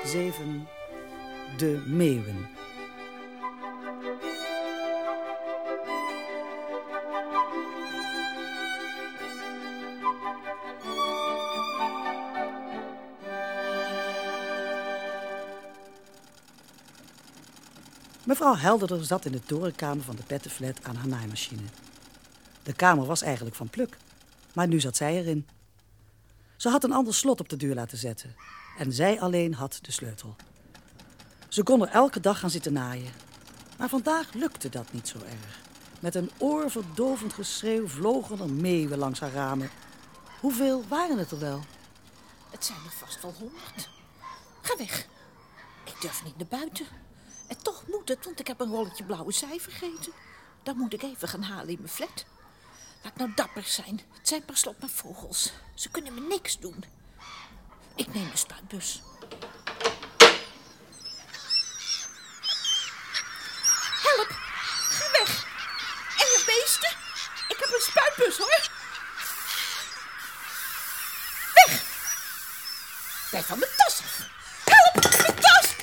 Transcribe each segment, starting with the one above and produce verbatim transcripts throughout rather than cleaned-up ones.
zeven. De Meeuwen. Mevrouw Helderder zat in de torenkamer van de pettenflat aan haar naaimachine. De kamer was eigenlijk van Pluk, maar nu zat zij erin. Ze had een ander slot op de deur laten zetten en zij alleen had de sleutel. Ze kon er elke dag gaan zitten naaien. Maar vandaag lukte dat niet zo erg. Met een oorverdovend geschreeuw vlogen er meeuwen langs haar ramen. Hoeveel waren het er wel? Het zijn er vast wel honderd. Ga weg. Ik durf niet naar buiten. En toch moet het, want ik heb een rolletje blauwe zij vergeten. Dat moet ik even gaan halen in mijn flat. Laat nou dapper zijn. Het zijn per slot maar vogels. Ze kunnen me niks doen. Ik neem de spuitbus. Help! Ga weg! Enge beesten! Ik heb een spuitbus, hoor! Weg! Blijf van mijn tas af! Help! Mijn tas!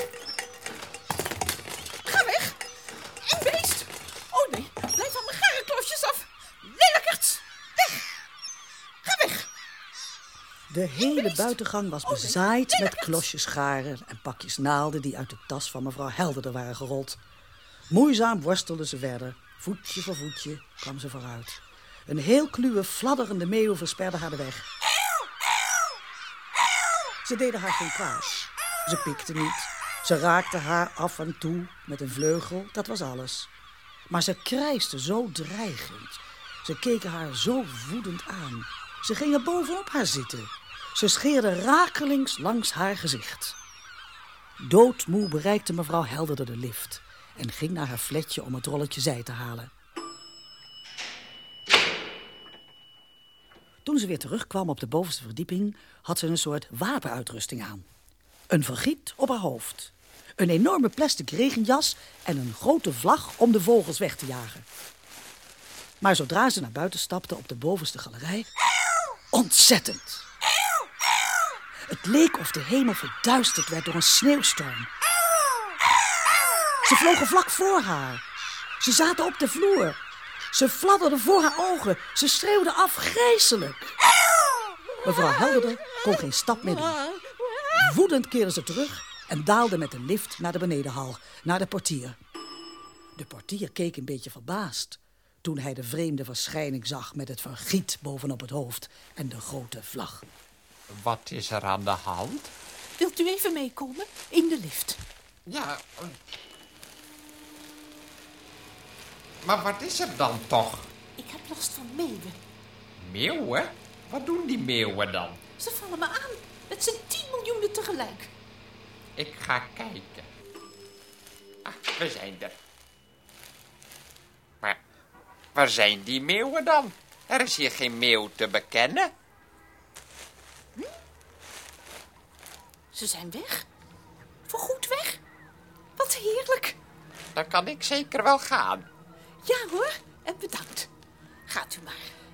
Ga weg! Eng beest! Oh nee, blijf van mijn garenklosjes af! Lelijkerts! Weg! Ga weg! De hele buitengang was bezaaid met klosjes garen en pakjes naalden die uit de tas van mevrouw Helderder waren gerold. Moeizaam worstelden ze verder. Voetje voor voetje kwam ze vooruit. Een heel kluwe, fladderende meeuw versperde haar de weg. Ze deden haar geen kwaad. Ze pikte niet. Ze raakte haar af en toe met een vleugel, dat was alles. Maar ze krijste zo dreigend. Ze keken haar zo woedend aan. Ze gingen bovenop haar zitten. Ze scheerden rakelings langs haar gezicht. Doodmoe bereikte mevrouw Helderder de lift en ging naar haar flatje om het rolletje zij te halen. Toen ze weer terugkwam op de bovenste verdieping, had ze een soort wapenuitrusting aan. Een vergiet op haar hoofd, een enorme plastic regenjas en een grote vlag om de vogels weg te jagen. Maar zodra ze naar buiten stapte op de bovenste galerij, ontzettend. Het leek of de hemel verduisterd werd door een sneeuwstorm. Ze vlogen vlak voor haar. Ze zaten op de vloer. Ze fladderden voor haar ogen. Ze schreeuwden afgrijselijk. Mevrouw Helderder kon geen stap meer doen. Woedend keerde ze terug en daalde met de lift naar de benedenhal, naar de portier. De portier keek een beetje verbaasd toen hij de vreemde verschijning zag met het vergiet bovenop het hoofd en de grote vlag. Wat is er aan de hand? Wilt u even meekomen? In de lift. Ja, maar wat is er dan toch? Ik heb last van meeuwen. Meeuwen? Wat doen die meeuwen dan? Ze vallen me aan. Het zijn tien miljoenen tegelijk. Ik ga kijken. Ah, we zijn er. Maar waar zijn die meeuwen dan? Er is hier geen meeuw te bekennen. Hm? Ze zijn weg. Voorgoed weg. Wat heerlijk. Dan kan ik zeker wel gaan. Ja hoor, en bedankt. Gaat u maar.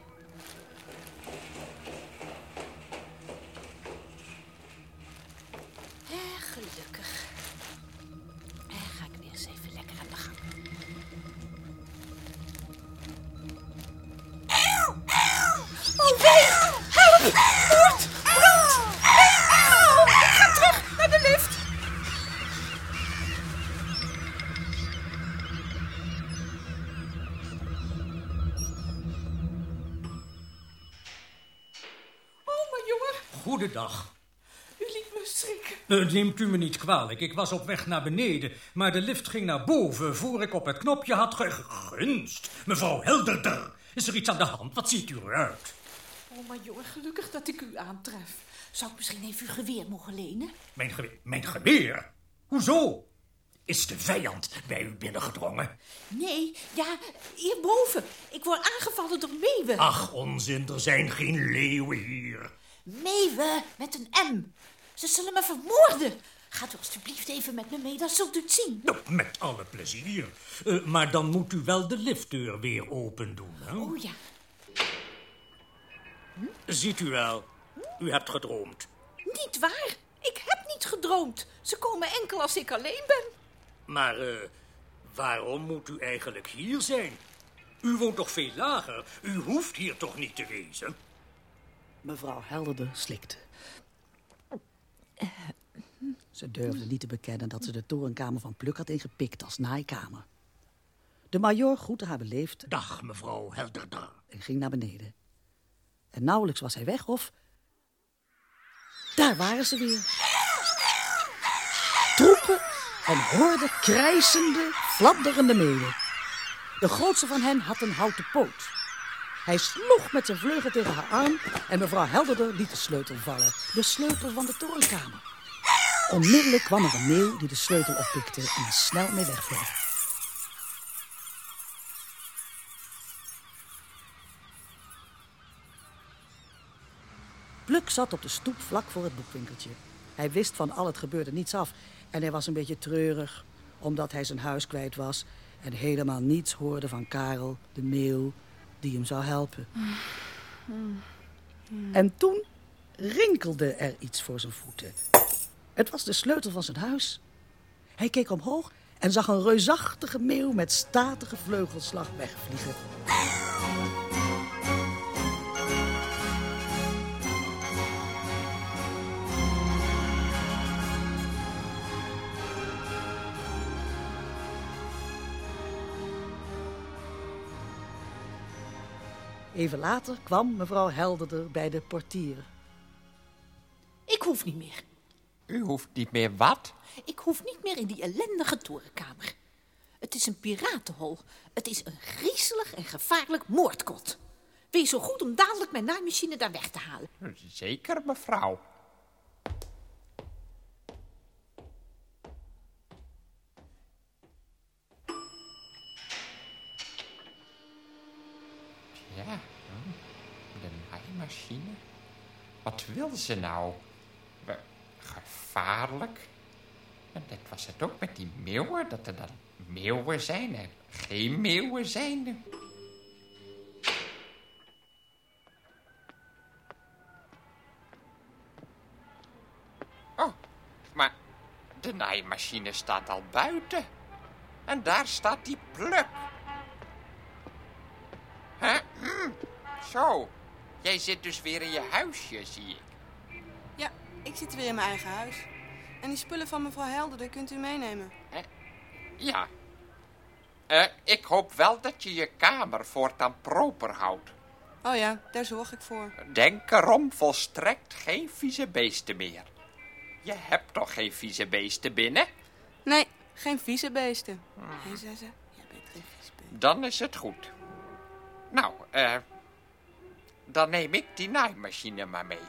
Eh, gelukkig. Eh, ga ik weer eens even lekker aan de gang. Oh nee, help! Moord! Brand! Oh, ik ga terug naar de lift. Goedendag. U liet me schrikken. Uh, neemt u me niet kwalijk, ik was op weg naar beneden, maar de lift ging naar boven voor ik op het knopje had gegunst. Mevrouw Helderder, is er iets aan de hand? Wat ziet u eruit? Oh, maar jongen, gelukkig dat ik u aantref. Zou ik misschien even uw geweer mogen lenen? Mijn geweer? Mijn geweer? Hoezo? Is de vijand bij u binnengedrongen? Nee, ja, hierboven. Ik word aangevallen door meeuwen. Ach, onzin, er zijn geen leeuwen hier. Meeuwen met een M. Ze zullen me vermoorden. Gaat u alstublieft even met me mee, dan zult u het zien. Nou, met alle plezier. Uh, maar dan moet u wel de liftdeur weer open doen, hè? Oh ja. Hm? Ziet u wel, u hebt gedroomd. Niet waar. Ik heb niet gedroomd. gedroomd. Ze komen enkel als ik alleen ben. Maar uh, waarom moet u eigenlijk hier zijn? U woont toch veel lager? U hoeft hier toch niet te wezen? Mevrouw Helderder slikte. Ze durfde niet te bekennen dat ze de torenkamer van Pluk had ingepikt als naaikamer. De majoor groette haar beleefd. Dag, mevrouw Helderder. En ging naar beneden. En nauwelijks was hij weg of... Daar waren ze weer. Troepen en horden krijsende, fladderende meeuwen. De grootste van hen had een houten poot. Hij sloeg met zijn vleugel tegen haar arm en mevrouw Helderder liet de sleutel vallen. De sleutel van de torenkamer. Onmiddellijk kwam er een meeuw die de sleutel oppikte en er snel mee wegvloog. Pluk zat op de stoep vlak voor het boekwinkeltje. Hij wist van al het gebeurde niets af en hij was een beetje treurig, omdat hij zijn huis kwijt was en helemaal niets hoorde van Karel, de meeuw, die hem zou helpen. En toen rinkelde er iets voor zijn voeten. Het was de sleutel van zijn huis. Hij keek omhoog en zag een reusachtige meeuw met statige vleugelslag wegvliegen. Even later kwam mevrouw Helderder bij de portier. Ik hoef niet meer. U hoeft niet meer wat? Ik hoef niet meer in die ellendige torenkamer. Het is een piratenhol. Het is een griezelig en gevaarlijk moordkot. Wees zo goed om dadelijk mijn naaimachine daar weg te halen. Zeker, mevrouw. Ja, de naaimachine. Wat wil ze nou? Gevaarlijk? En dat was het ook met die meeuwen, dat er dan meeuwen zijn en geen meeuwen zijn. Oh, maar de naaimachine staat al buiten. En daar staat die Pluk. Hè? Hm. Zo, jij zit dus weer in je huisje, zie ik. Ja, ik zit weer in mijn eigen huis. En die spullen van mevrouw Helderder kunt u meenemen. Eh, ja. Uh, ik hoop wel dat je je kamer voortaan proper houdt. Oh ja, daar zorg ik voor. Denk erom, volstrekt geen vieze beesten meer. Je hebt toch geen vieze beesten binnen? Nee, geen vieze beesten. Hmm. Hé, zei ze, jij bent geen vieze beest. Dan is het goed. Nou, eh... Uh, dan neem ik die naaimachine maar mee.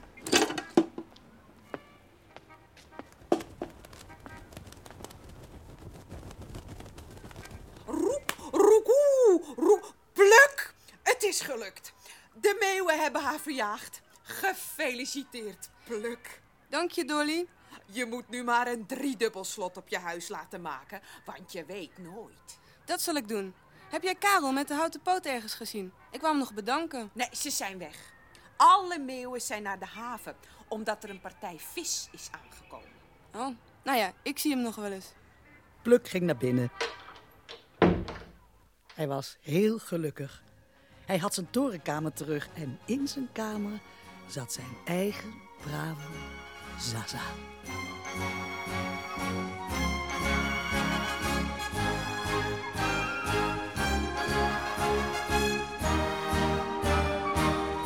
Roep, roekoe, roep, Pluk! Het is gelukt. De meeuwen hebben haar verjaagd. Gefeliciteerd, Pluk. Dank je, Dolly. Je moet nu maar een driedubbel slot op je huis laten maken, want je weet nooit. Dat zal ik doen. Heb jij Karel met de houten poot ergens gezien? Ik wou hem nog bedanken. Nee, ze zijn weg. Alle meeuwen zijn naar de haven, omdat er een partij vis is aangekomen. Oh, nou ja, ik zie hem nog wel eens. Pluk ging naar binnen. Hij was heel gelukkig. Hij had zijn torenkamer terug en in zijn kamer zat zijn eigen brave Zaza.